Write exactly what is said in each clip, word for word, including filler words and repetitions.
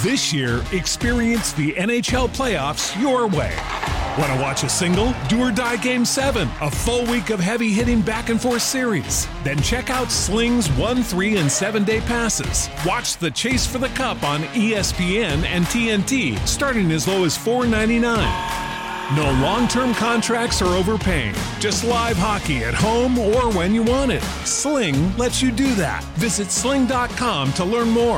This year, experience the N H L playoffs your way. Want to watch a single? Do or Die Game seven, a full week of heavy-hitting back-and-forth series. Then check out Sling's one, three, and seven-day passes. Watch the Chase for the Cup on E S P N and T N T, starting as low as four ninety-nine. No long-term contracts or overpaying. Just live hockey at home or when you want it. Sling lets you do that. Visit sling dot com to learn more.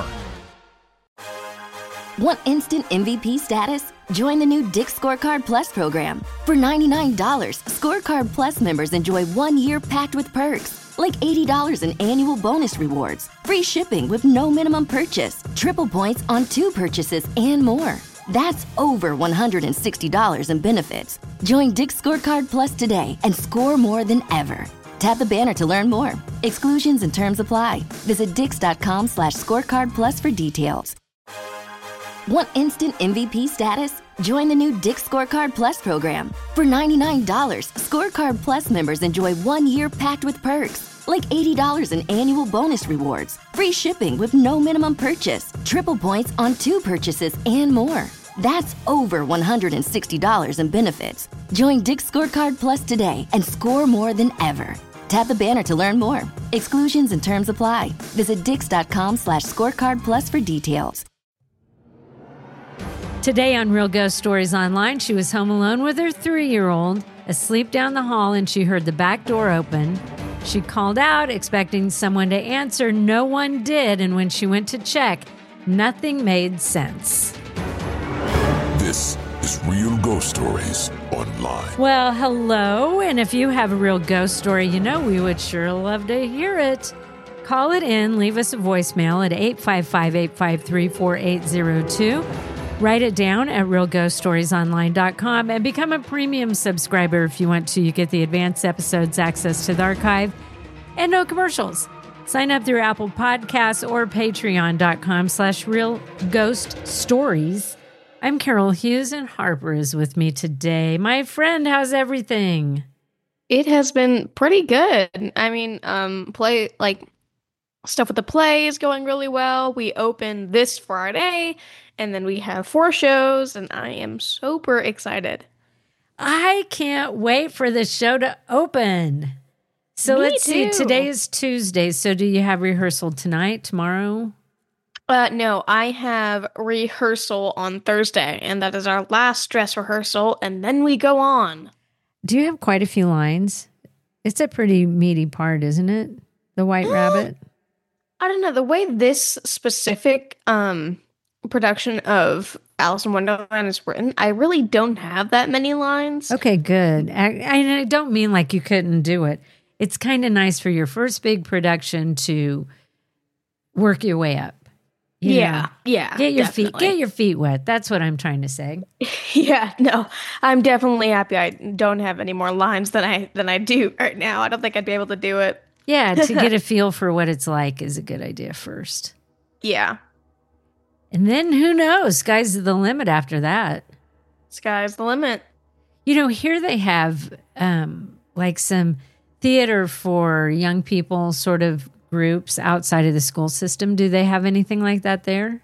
Want instant M V P status? Join the new Dick's Scorecard Plus program. For ninety-nine dollars, Scorecard Plus members enjoy one year packed with perks, like eighty dollars in annual bonus rewards, free shipping with no minimum purchase, triple points on two purchases, and more. That's over one hundred sixty dollars in benefits. Join Dick's Scorecard Plus today and score more than ever. Tap the banner to learn more. Exclusions and terms apply. Visit dix.com slash scorecard plus for details. Want instant M V P status? Join the new Dick's Scorecard Plus program. For ninety-nine dollars, Scorecard Plus members enjoy one year packed with perks, like eighty dollars in annual bonus rewards, free shipping with no minimum purchase, triple points on two purchases, and more. That's over one hundred sixty dollars in benefits. Join Dick's Scorecard Plus today and score more than ever. Tap the banner to learn more. Exclusions and terms apply. Visit dix.com slash scorecard plus for details. Today on Real Ghost Stories Online, she was home alone with her three-year-old, asleep down the hall, and she heard the back door open. She called out, expecting someone to answer. No one did, and when she went to check, nothing made sense. This is Real Ghost Stories Online. Well, hello, and if you have a real ghost story, you know we would sure love to hear it. Call it in, leave us a voicemail at eight five five, eight five three, four eight zero two. Write it down at real ghost stories online dot com and become a premium subscriber if you want to. You get the advanced episodes, access to the archive, and no commercials. Sign up through Apple Podcasts or patreon.com slash real ghost stories. I'm Carol Hughes, and Harper is with me today. My friend, how's everything? It has been pretty good. I mean, um, play like stuff with the play is going really well. We open this Friday, and then we have four shows, and I am super excited. I can't wait for the show to open. So Me let's too. see. Today is Tuesday. So do you have rehearsal tonight, tomorrow? Uh, no, I have rehearsal on Thursday, and that is our last dress rehearsal, and then we go on. Do you have quite a few lines? It's a pretty meaty part, isn't it? The White Uh, Rabbit. I don't know. The way this specific um production of Alice in Wonderland is written, I really don't have that many lines. Okay, good. I, I don't mean like you couldn't do it. It's kind of nice for your first big production to work your way up. You Yeah, know, yeah. Get your feet, definitely. get your feet wet. That's what I'm trying to say. Yeah, no, I'm definitely happy I don't have any more lines than I than I do right now. I don't think I'd be able to do it. Yeah, to get a feel for what it's like is a good idea first. Yeah, And then who knows? Sky's the limit after that. sky's the limit. You know, here they have um, like some theater for young people sort of groups outside of the school system. Do they have anything like that there?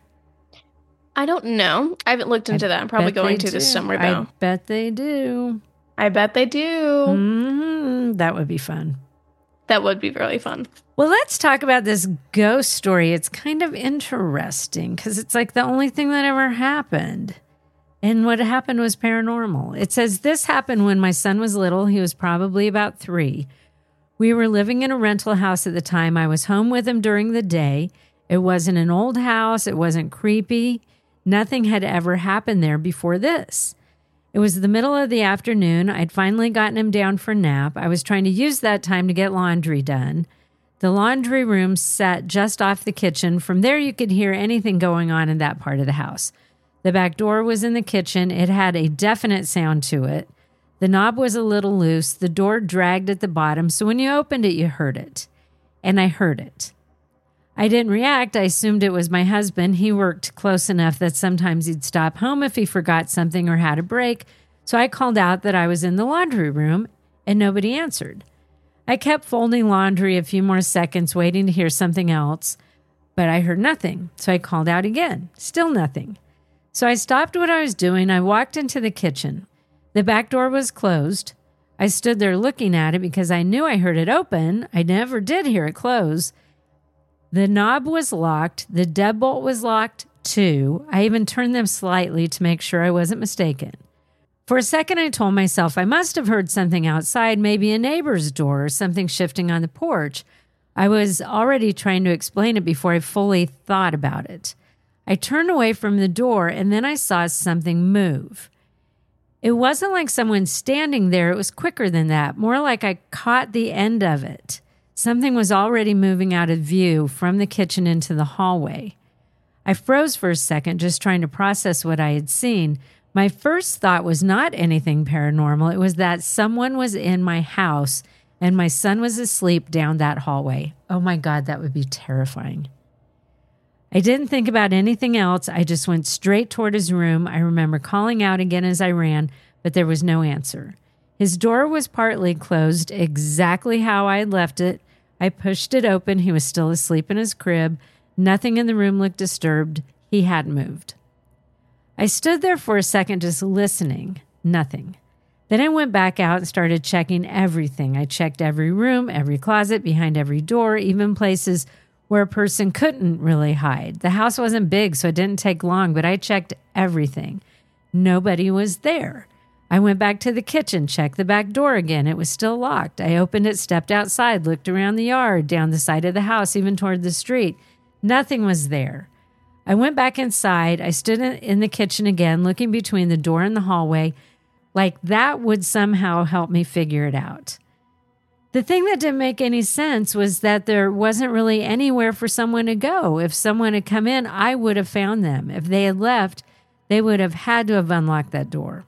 I don't know. I haven't looked into I that. I'm probably bet going they to this do. summer, I though. bet they do. I bet they do. hmm That would be fun. That would be really fun. Well, let's talk about this ghost story. It's kind of interesting because it's like the only thing that ever happened. And what happened was paranormal. It says this happened when my son was little. He was probably about three. We were living in a rental house at the time. I was home with him during the day. It wasn't an old house. It wasn't creepy. Nothing had ever happened there before this. It was the middle of the afternoon. I'd finally gotten him down for a nap. I was trying to use that time to get laundry done. The laundry room sat just off the kitchen. From there, you could hear anything going on in that part of the house. The back door was in the kitchen. It had a definite sound to it. The knob was a little loose. The door dragged at the bottom, so when you opened it, you heard it. And I heard it. I didn't react. I assumed it was my husband. He worked close enough that sometimes he'd stop home if he forgot something or had a break. So I called out that I was in the laundry room, and nobody answered. I kept folding laundry a few more seconds, waiting to hear something else. but I heard nothing. So I called out again. Still nothing. So I stopped what I was doing. I walked into the kitchen. The back door was closed. I stood there looking at it because I knew I heard it open. I never did hear it close. The knob was locked. The deadbolt was locked too. I even turned them slightly to make sure I wasn't mistaken. For a second, I told myself I must have heard something outside, maybe a neighbor's door or something shifting on the porch. I was already trying to explain it before I fully thought about it. I turned away from the door, and then I saw something move. It wasn't like someone standing there. It was quicker than that, more like I caught the end of it. Something was already moving out of view from the kitchen into the hallway. I froze for a second, just trying to process what I had seen. My first thought was not anything paranormal. It was that someone was in my house and my son was asleep down that hallway. Oh my God, that would be terrifying. I didn't think about anything else. I just went straight toward his room. I remember calling out again as I ran, but there was no answer. His door was partly closed, exactly how I had left it. I pushed it open. He was still asleep in his crib. Nothing in the room looked disturbed. He hadn't moved. I stood there for a second just listening. Nothing. Then I went back out and started checking everything. I checked every room, every closet, behind every door, even places where a person couldn't really hide. The house wasn't big, so it didn't take long, but I checked everything. Nobody was there. I went back to the kitchen, checked the back door again. It was still locked. I opened it, stepped outside, looked around the yard, down the side of the house, even toward the street. Nothing was there. I went back inside. I stood in the kitchen again, looking between the door and the hallway, like that would somehow help me figure it out. The thing that didn't make any sense was that there wasn't really anywhere for someone to go. If someone had come in, I would have found them. If they had left, they would have had to have unlocked that door.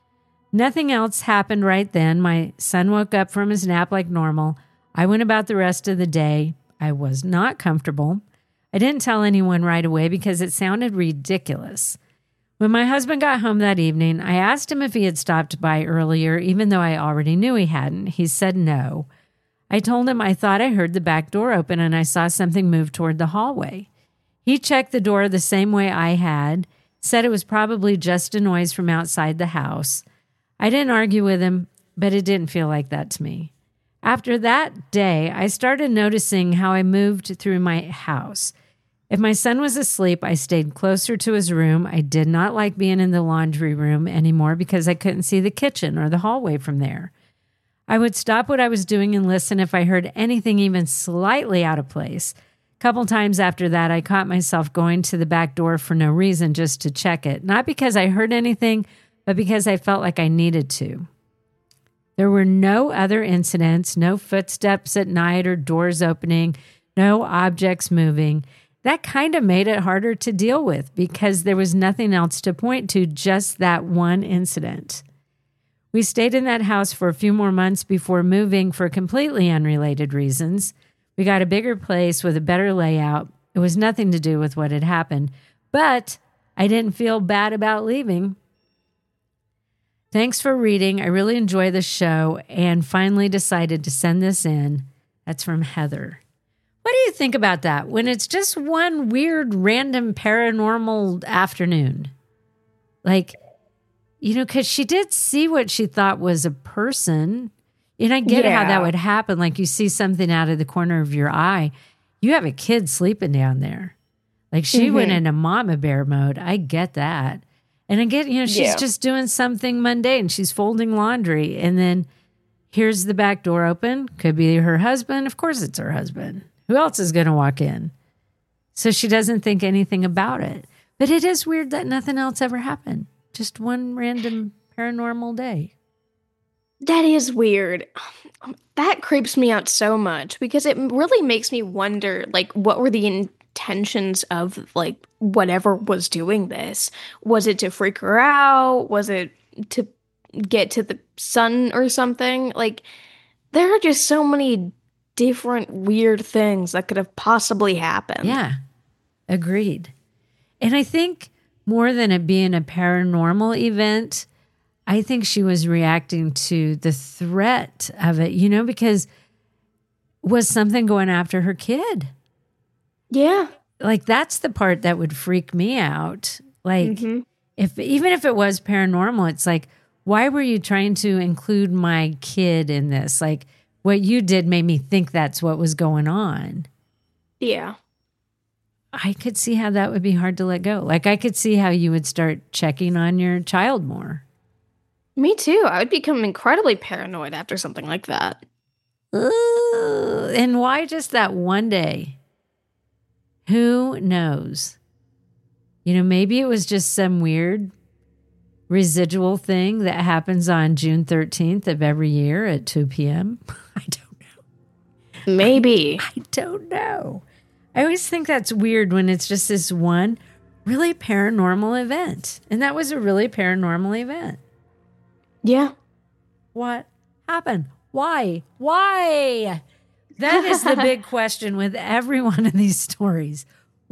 Nothing else happened right then. My son woke up from his nap like normal. I went about the rest of the day. I was not comfortable. I didn't tell anyone right away because it sounded ridiculous. When my husband got home that evening, I asked him if he had stopped by earlier, even though I already knew he hadn't. He said no. I told him I thought I heard the back door open and I saw something move toward the hallway. He checked the door the same way I had, said it was probably just a noise from outside the house. I didn't argue with him, but it didn't feel like that to me. After that day, I started noticing how I moved through my house. If my son was asleep, I stayed closer to his room. I did not like being in the laundry room anymore because I couldn't see the kitchen or the hallway from there. I would stop what I was doing and listen if I heard anything even slightly out of place. A couple times after that, I caught myself going to the back door for no reason, just to check it. Not because I heard anything, but because I felt like I needed to. There were no other incidents, no footsteps at night or doors opening, no objects moving. That kind of made it harder to deal with because there was nothing else to point to, just that one incident. We stayed in that house for a few more months before moving for completely unrelated reasons. We got a bigger place with a better layout. It was nothing to do with what had happened, but I didn't feel bad about leaving. Thanks for reading. I really enjoy the show and finally decided to send this in. That's from Heather. What do you think about that when it's just one weird, random paranormal afternoon? Like, you know, because she did see what she thought was a person. And I get Yeah. how that would happen. Like you see something out of the corner of your eye. You have a kid sleeping down there. Like she Mhm. went into mama bear mode. I get that. And I get, you know, she's Yeah. just doing something mundane. She's folding laundry. And then here's the back door open. Could be her husband. Of course it's her husband. Who else is going to walk in? So she doesn't think anything about it. But it is weird that nothing else ever happened. Just one random paranormal day. That is weird. That creeps me out so much because it really makes me wonder, like, what were the intentions of, like, whatever was doing this? Was it to freak her out? Was it to get to the sun or something? Like, there are just so many different weird things that could have possibly happened. Yeah, agreed. And I think more than it being a paranormal event, I think she was reacting to the threat of it, you know, because was something going after her kid? Yeah. like, that's the part that would freak me out. Like, mm-hmm. if even if it was paranormal, it's like, why were you trying to include my kid in this? Like, what you did made me think that's what was going on. Yeah. I could see how that would be hard to let go. Like, I could see how you would start checking on your child more. Me too. I would become incredibly paranoid after something like that. Ooh, and why just that one day? Who knows? You know, maybe it was just some weird residual thing that happens on June thirteenth of every year at two p.m. I don't know. Maybe. I, I don't know. I always think that's weird when it's just this one really paranormal event. And that was a really paranormal event. Yeah. What happened? Why? Why? That is the big question with every one of these stories.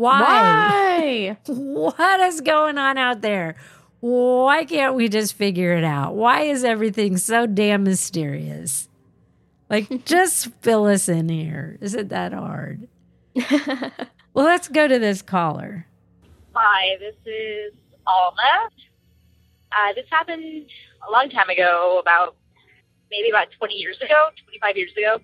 Why? Why? What is going on out there? Why can't we just figure it out? Why is everything so damn mysterious? Like, just fill us in here. Is it that hard? Well, let's go to this caller. Hi, this is Alma. Uh, this happened a long time ago, about maybe about twenty years ago, twenty-five years ago.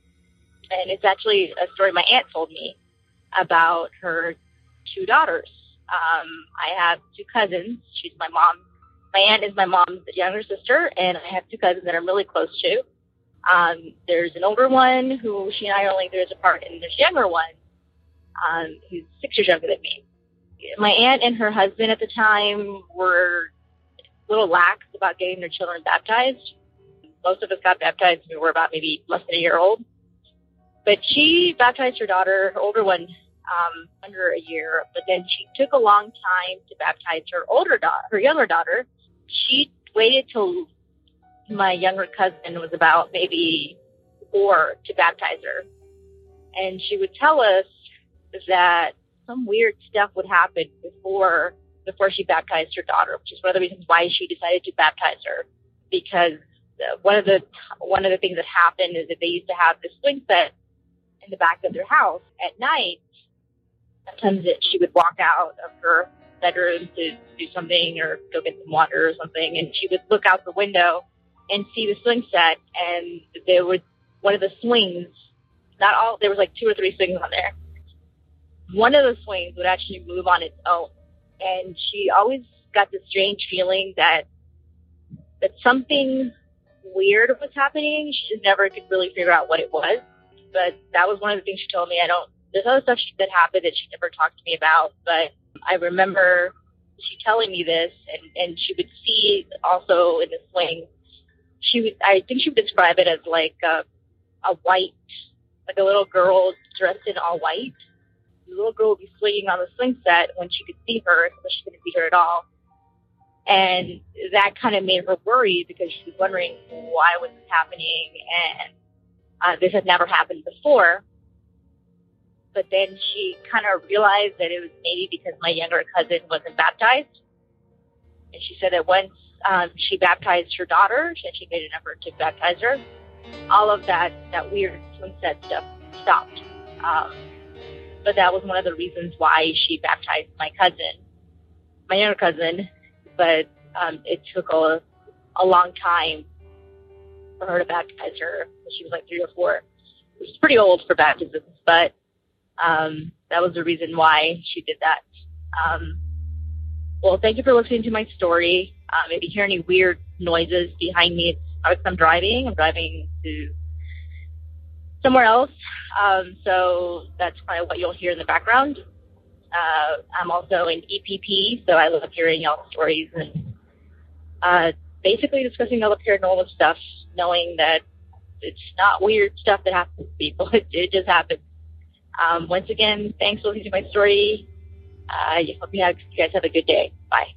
And it's actually a story my aunt told me about her two daughters. Um, I have two cousins. She's my mom. My aunt is my mom's younger sister, and I have two cousins that I'm really close to. Um, there's an older one who she and I are only years apart, and there's a younger one um, who's six years younger than me. My aunt and her husband at the time were a little lax about getting their children baptized. Most of us got baptized when we were about maybe less than a year old. But she baptized her daughter, her older one, um, under a year. But then she took a long time to baptize her older daughter, her younger daughter. She waited till my younger cousin was about maybe four to baptize her. And she would tell us that some weird stuff would happen before before she baptized her daughter, which is one of the reasons why she decided to baptize her. Because one of the one of the things that happened is that they used to have this swing set in the back of their house at night. Sometimes that she would walk out of her bedroom to do something or go get some water or something, and she would look out the window and see the swing set, and there was one of the swings, not all, there was like two or three swings on there. One of the swings would actually move on its own, and she always got this strange feeling that that something weird was happening. She just never could really figure out what it was, but that was one of the things she told me. I don't, there's other stuff that happened that she never talked to me about, but I remember she telling me this, and, and she would see also in the swing, she would, I think she would describe it as like a, a white, like a little girl dressed in all white. The little girl would be swinging on the swing set when she could see her, so she couldn't see her at all. And that kind of made her worried because she was wondering why was this happening, and uh, this had never happened before. But then she kind of realized that it was maybe because my younger cousin wasn't baptized. And she said that once um, she baptized her daughter, and she made an effort to baptize her, all of that, that weird swing set stuff stopped. Um, but that was one of the reasons why she baptized my cousin, my younger cousin. But um, it took a, a long time for her to baptize her. She was like three or four, which is pretty old for baptisms, but um, that was the reason why she did that. Um, well, thank you for listening to my story. Um, if you hear any weird noises behind me, it's because I'm driving. I'm driving to somewhere else, um, so that's probably what you'll hear in the background. Uh, I'm also an E P P, so I love hearing y'all's stories and uh, basically discussing all the paranormal stuff, knowing that it's not weird stuff that happens to people. It, it just happens. Um, once again, thanks for listening to my story. I uh, hope you, have, you guys have a good day. Bye.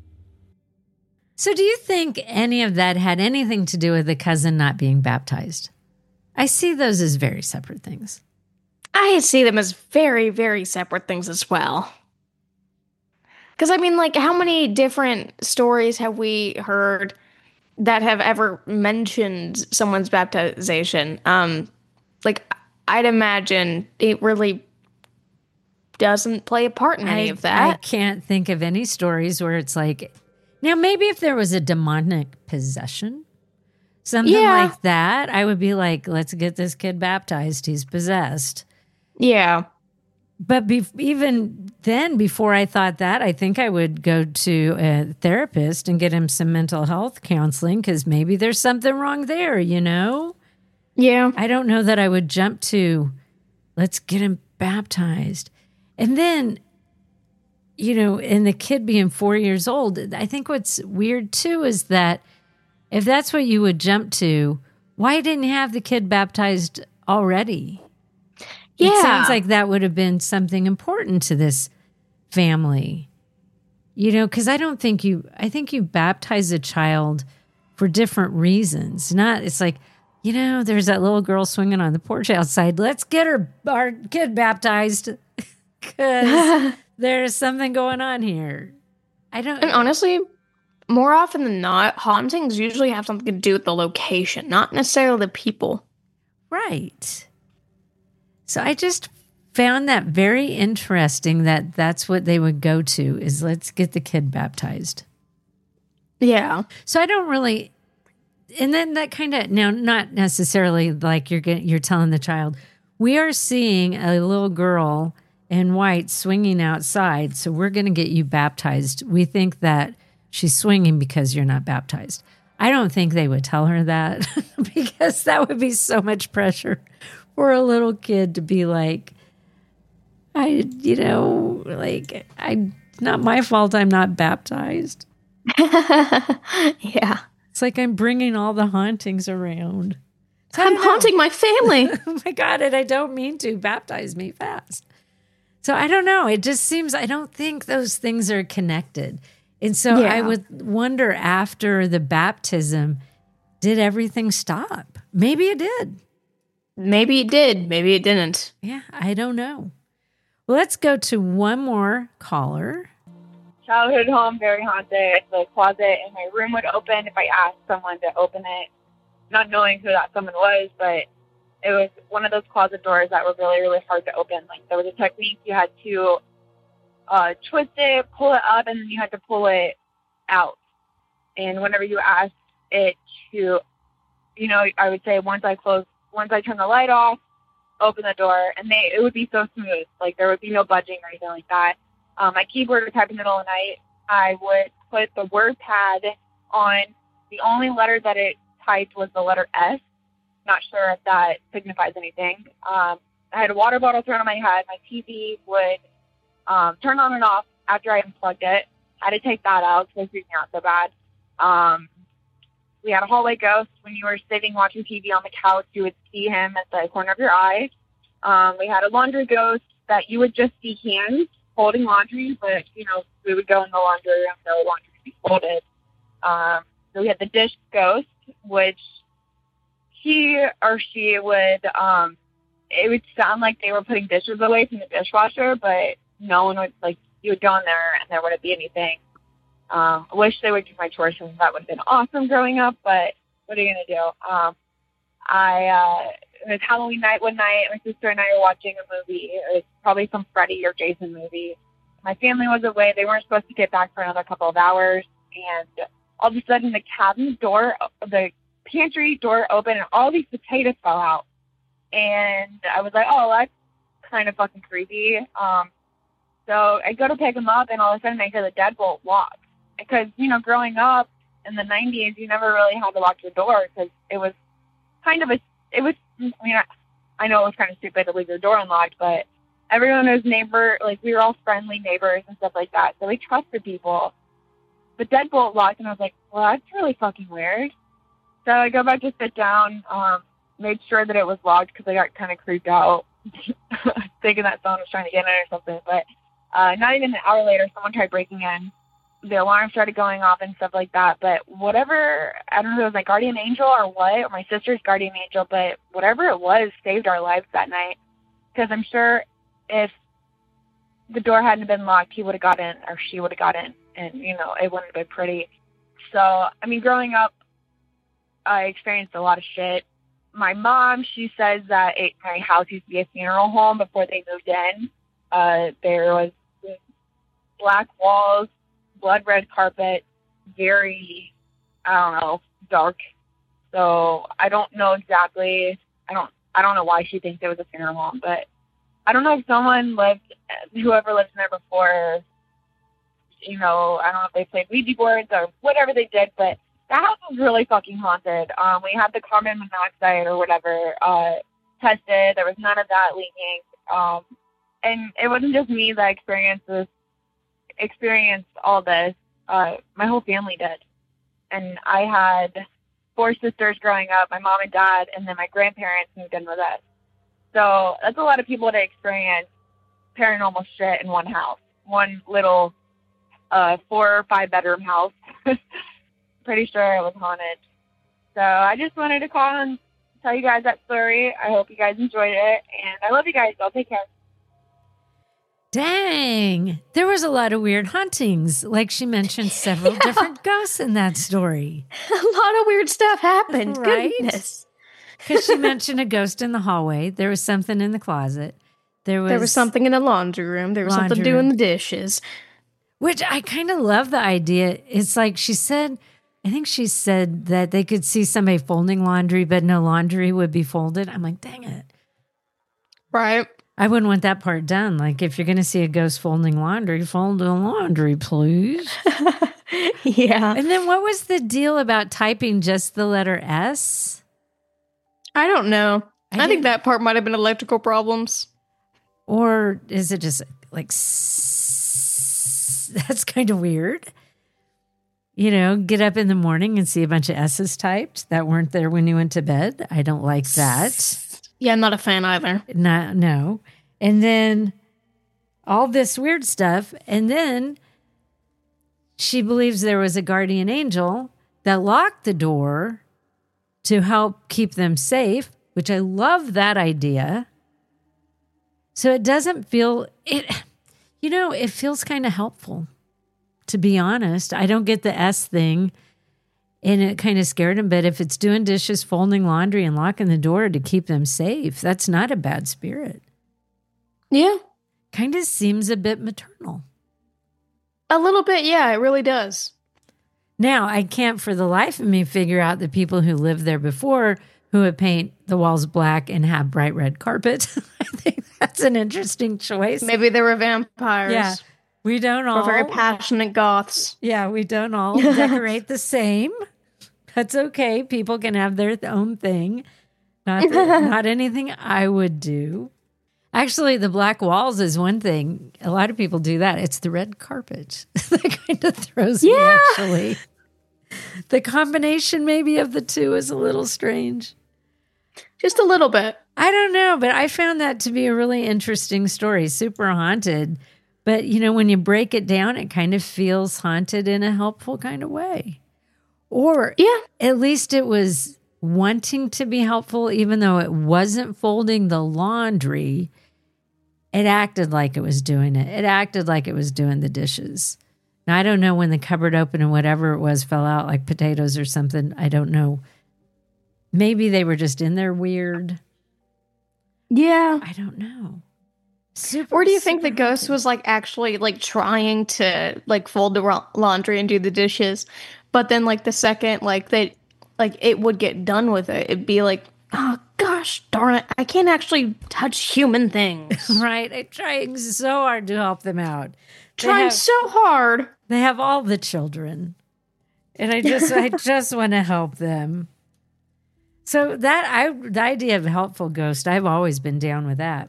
So do you think any of that had anything to do with the cousin not being baptized? I see those as very separate things. I see them as very, very separate things as well. Because, I mean, like, how many different stories have we heard that have ever mentioned someone's baptization? Um, like, I'd imagine it really doesn't play a part in any I, of that. I can't think of any stories where it's like, now maybe if there was a demonic possession, something Yeah. like that, I would be like, let's get this kid baptized. He's possessed. Yeah. But be- even then, before I thought that, I think I would go to a therapist and get him some mental health counseling because maybe there's something wrong there, you know? Yeah. I don't know that I would jump to, let's get him baptized. And then, you know, and the kid being four years old, I think what's weird too is that if that's what you would jump to, why didn't you have the kid baptized already? Yeah. It sounds like that would have been something important to this family. You know, because I don't think you, I think you baptize a child for different reasons. Not, it's like, you know, there's that little girl swinging on the porch outside. Let's get her, our kid baptized because there's something going on here. I don't. And honestly, more often than not, hauntings usually have something to do with the location, not necessarily the people. Right. So I just found that very interesting that that's what they would go to is let's get the kid baptized. Yeah. So I don't really, and then that kind of, now not necessarily like you're getting, you're telling the child, we are seeing a little girl in white swinging outside, so we're going to get you baptized. We think that she's swinging because you're not baptized. I don't think they would tell her that because that would be so much pressure for a little kid to be like, I, you know, like, I, not my fault I'm not baptized. Yeah. It's like I'm bringing all the hauntings around. So I'm haunting my family. Oh my God, and I don't mean to. Baptize me fast. So I don't know. It just seems, I don't think those things are connected. And so Yeah. I would wonder after the baptism, did everything stop? Maybe it did. Maybe it did. Maybe it didn't. Yeah, I don't know. Well, let's go to one more caller. Childhood home, very haunted. The closet in my room would open if I asked someone to open it, not knowing who that someone was, but it was one of those closet doors that were really, really hard to open. Like, there was a technique you had to uh, twist it, pull it up, and then you had to pull it out. And whenever you asked it to, you know, I would say once I close, once I turn the light off, open the door, and they it would be so smooth. Like, there would be no budging or anything like that. Um, my keyboard would type in the middle of the night. I would put the word pad on. The only letter that it typed was the letter S. Not sure if that signifies anything. Um, I had a water bottle thrown on my head. My T V would um, turn on and off after I unplugged it. I had to take that out because it was freaking out so bad. Um, we had a hallway ghost. When you were sitting watching T V on the couch, you would see him at the corner of your eye. Um, we had a laundry ghost that you would just see hands holding laundry, but, you know, we would go in the laundry room, the laundry would be folded. Um, so we had the dish ghost, which he or she would, um, it would sound like they were putting dishes away from the dishwasher, but no one would, like, you would go in there and there wouldn't be anything. Um, I wish they would do my chores, and that would have been awesome growing up, but what are you going to do? Um, I, uh, it was Halloween night one night. My sister and I were watching a movie. It was probably some Freddy or Jason movie. My family was away. They weren't supposed to get back for another couple of hours. And all of a sudden, the cabinet door, the pantry door opened, and all these potatoes fell out. And I was like, oh, that's kind of fucking creepy. Um, so I go to pick them up, and all of a sudden, I hear the deadbolt lock. Because, you know, growing up in the nineties, you never really had to lock your door because it was kind of a, it was, I mean, I, I know it was kind of stupid to leave your door unlocked, but everyone was neighbor, like, we were all friendly neighbors and stuff like that, so we trusted people. The deadbolt locked, and I was like, well, that's really fucking weird. So I go back to sit down, um, made sure that it was locked because I got kind of creeped out, thinking that someone was trying to get in or something, but uh, not even an hour later, someone tried breaking in. The alarm started going off and stuff like that. But whatever, I don't know if it was my guardian angel or what, or my sister's guardian angel, but whatever it was saved our lives that night. Because I'm sure if the door hadn't been locked, he would have got in, or she would have got in. And, you know, it wouldn't have been pretty. So, I mean, growing up, I experienced a lot of shit. My mom, she says that it, my house used to be a funeral home before they moved in. Uh, there was black walls, blood red carpet, very, I don't know, dark. So I don't know exactly. I don't. I don't know why she thinks it was a funeral home, but I don't know if someone lived, whoever lived in there before. You know, I don't know if they played Ouija boards or whatever they did, but that house was really fucking haunted. Um, we had the carbon monoxide or whatever uh, tested. There was none of that leaking. Um, and it wasn't just me that experienced this, experienced all this. Uh, my whole family did. And I had four sisters growing up, my mom and dad, and then my grandparents moved in with us. So that's a lot of people to experience paranormal shit in one house, one little uh, four or five bedroom house. Pretty sure it was haunted. So I just wanted to call and tell you guys that story. I hope you guys enjoyed it, and I love you guys. I'll take care. Dang, there was a lot of weird hauntings. Like she mentioned several yeah. different ghosts in that story. A lot of weird stuff happened. Right? Goodness. Because she mentioned a ghost in the hallway. There was something in the closet. There was, there was something in the laundry room. There was something doing the dishes. Which I kind of love the idea. It's like she said, I think she said that they could see somebody folding laundry, but no laundry would be folded. I'm like, dang it. Right. I wouldn't want that part done. Like, if you're going to see a ghost folding laundry, fold the laundry, please. Yeah. And then what was the deal about typing just the letter S? I don't know. I, I think that part might have been electrical problems. Or is it just like, s- that's kind of weird. You know, get up in the morning and see a bunch of S's typed that weren't there when you went to bed. I don't like that. Yeah, I'm not a fan either. Not, no. And then all this weird stuff. And then she believes there was a guardian angel that locked the door to help keep them safe, which I love that idea. So it doesn't feel, it. you know, it feels kind of helpful, to be honest. I don't get the S thing. And it kind of scared him. But if it's doing dishes, folding laundry, and locking the door to keep them safe, that's not a bad spirit. Yeah. Kind of seems a bit maternal. A little bit, yeah, it really does. Now, I can't for the life of me figure out the people who lived there before who would paint the walls black and have bright red carpet. I think that's an interesting choice. Maybe they were vampires. Yeah. We don't all. We're very passionate goths. Yeah, we don't all decorate the same. That's okay. People can have their own thing. Not that, not anything I would do. Actually, the black walls is one thing. A lot of people do that. It's the red carpet that kind of throws yeah. me, actually. The combination maybe of the two is a little strange. Just a little bit. I don't know, but I found that to be a really interesting story. Super haunted. But, you know, when you break it down, it kind of feels haunted in a helpful kind of way. Or yeah. at least it was wanting to be helpful, even though it wasn't folding the laundry. It acted like it was doing it. It acted like it was doing the dishes. Now, I don't know when the cupboard opened and whatever it was fell out, like potatoes or something. I don't know. Maybe they were just in there weird. Yeah. I don't know. Super, or do you think the ghost was like actually like trying to like fold the ra- laundry and do the dishes, but then like the second like they like it would get done with it, it'd be like, oh gosh darn it, I can't actually touch human things. Right? I'm trying so hard to help them out. They trying have, so hard. They have all the children, and I just I just want to help them. So that I the idea of a helpful ghost, I've always been down with that.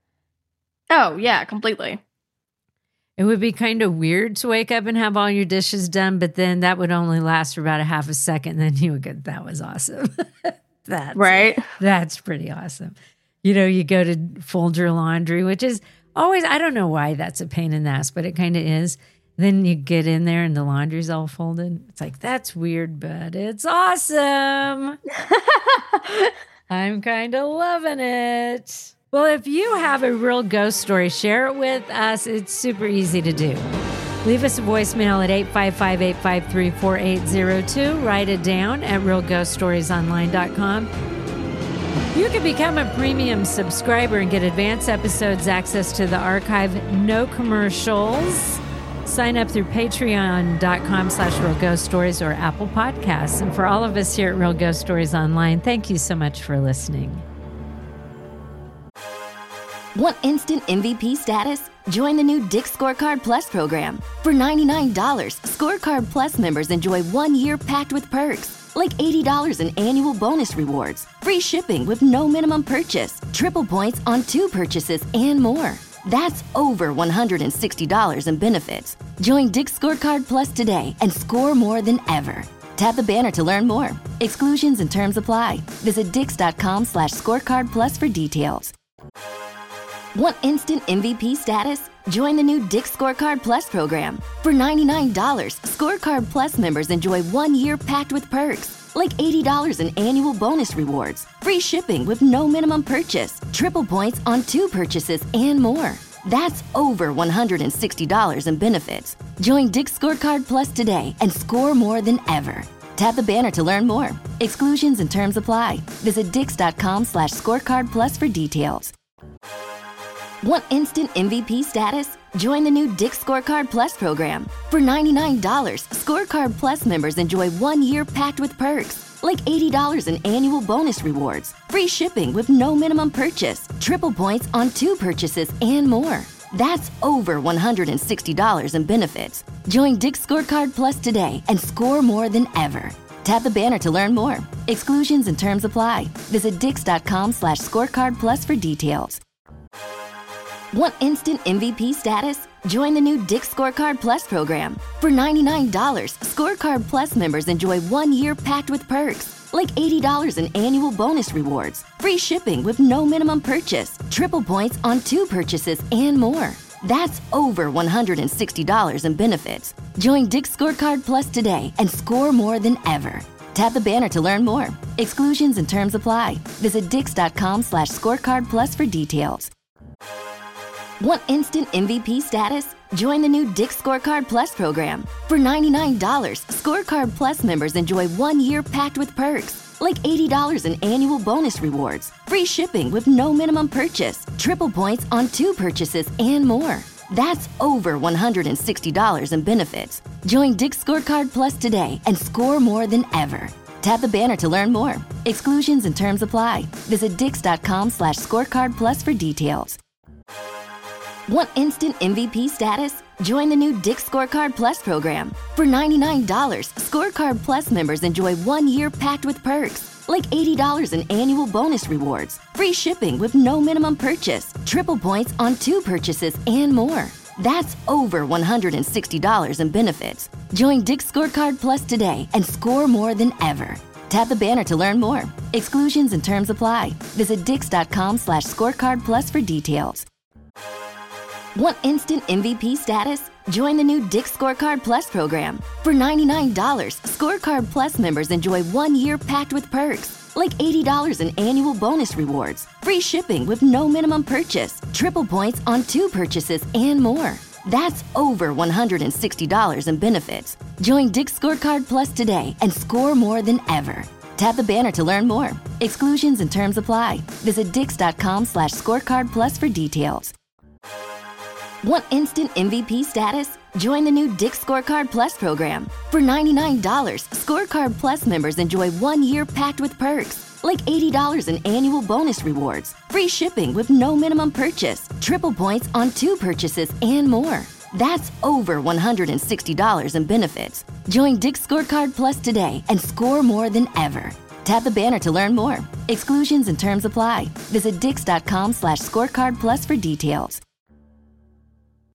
Oh, yeah, completely. It would be kind of weird to wake up and have all your dishes done, but then that would only last for about a half a second. Then you would go, that was awesome. That's, right. That's pretty awesome. You know, you go to fold your laundry, which is always, I don't know why that's a pain in the ass, but it kind of is. Then you get in there and the laundry's all folded. It's like, that's weird, but it's awesome. I'm kind of loving it. Well, if you have a real ghost story, share it with us. It's super easy to do. Leave us a voicemail at eight five five, eight five three, four eight zero two. Write it down at real ghost stories online dot com. You can become a premium subscriber and get advanced episodes, access to the archive, no commercials. Sign up through patreon.com slash Real Ghost Stories or Apple Podcasts. And for all of us here at Real Ghost Stories Online, thank you so much for listening. Want instant M V P status? Join the new Dick's Scorecard Plus program. For ninety-nine dollars, Scorecard Plus members enjoy one year packed with perks, like eighty dollars in annual bonus rewards, free shipping with no minimum purchase, triple points on two purchases, and more. That's over one hundred sixty dollars in benefits. Join Dick's Scorecard Plus today and score more than ever. Tap the banner to learn more. Exclusions and terms apply. Visit dix.com slash scorecard plus for details. Want instant M V P status? Join the new Dick's Scorecard Plus program. For ninety-nine dollars, Scorecard Plus members enjoy one year packed with perks, like eighty dollars in annual bonus rewards, free shipping with no minimum purchase, triple points on two purchases, and more. That's over one hundred sixty dollars in benefits. Join Dick's Scorecard Plus today and score more than ever. Tap the banner to learn more. Exclusions and terms apply. Visit dix.com slash scorecard plus for details. Want instant M V P status? Join the new Dick's Scorecard Plus program. For ninety-nine dollars, Scorecard Plus members enjoy one year packed with perks, like eighty dollars in annual bonus rewards, free shipping with no minimum purchase, triple points on two purchases, and more. That's over one hundred sixty dollars in benefits. Join Dick's Scorecard Plus today and score more than ever. Tap the banner to learn more. Exclusions and terms apply. Visit dix.com slash scorecard plus for details. Want instant M V P status? Join the new Dick's Scorecard Plus program. For ninety-nine dollars, Scorecard Plus members enjoy one year packed with perks, like eighty dollars in annual bonus rewards, free shipping with no minimum purchase, triple points on two purchases, and more. That's over one hundred sixty dollars in benefits. Join Dick's Scorecard Plus today and score more than ever. Tap the banner to learn more. Exclusions and terms apply. Visit dix.com slash scorecard plus for details. Want instant M V P status? Join the new Dick's Scorecard Plus program. For ninety-nine dollars, Scorecard Plus members enjoy one year packed with perks, like eighty dollars in annual bonus rewards, free shipping with no minimum purchase, triple points on two purchases, and more. That's over one hundred sixty dollars in benefits. Join Dick's Scorecard Plus today and score more than ever. Tap the banner to learn more. Exclusions and terms apply. Visit dix.com slash scorecard plus for details. Want instant M V P status? Join the new Dick's Scorecard Plus program. For ninety-nine dollars, Scorecard Plus members enjoy one year packed with perks, like eighty dollars in annual bonus rewards, free shipping with no minimum purchase, triple points on two purchases, and more. That's over one hundred sixty dollars in benefits. Join Dick's Scorecard Plus today and score more than ever. Tap the banner to learn more. Exclusions and terms apply. Visit dix.com slash scorecard plus for details. Want instant M V P status? Join the new Dick's Scorecard Plus program. For ninety-nine dollars, Scorecard Plus members enjoy one year packed with perks, like eighty dollars in annual bonus rewards, free shipping with no minimum purchase, triple points on two purchases, and more. That's over one hundred sixty dollars in benefits. Join Dick's Scorecard Plus today and score more than ever. Tap the banner to learn more. Exclusions and terms apply. Visit dix.com slash scorecard plus for details. Want instant M V P status? Join the new Dick's Scorecard Plus program. For ninety-nine dollars, Scorecard Plus members enjoy one year packed with perks, like eighty dollars in annual bonus rewards, free shipping with no minimum purchase, triple points on two purchases, and more. That's over one hundred sixty dollars in benefits. Join Dick's Scorecard Plus today and score more than ever. Tap the banner to learn more. Exclusions and terms apply. Visit dix.com slash scorecard plus for details.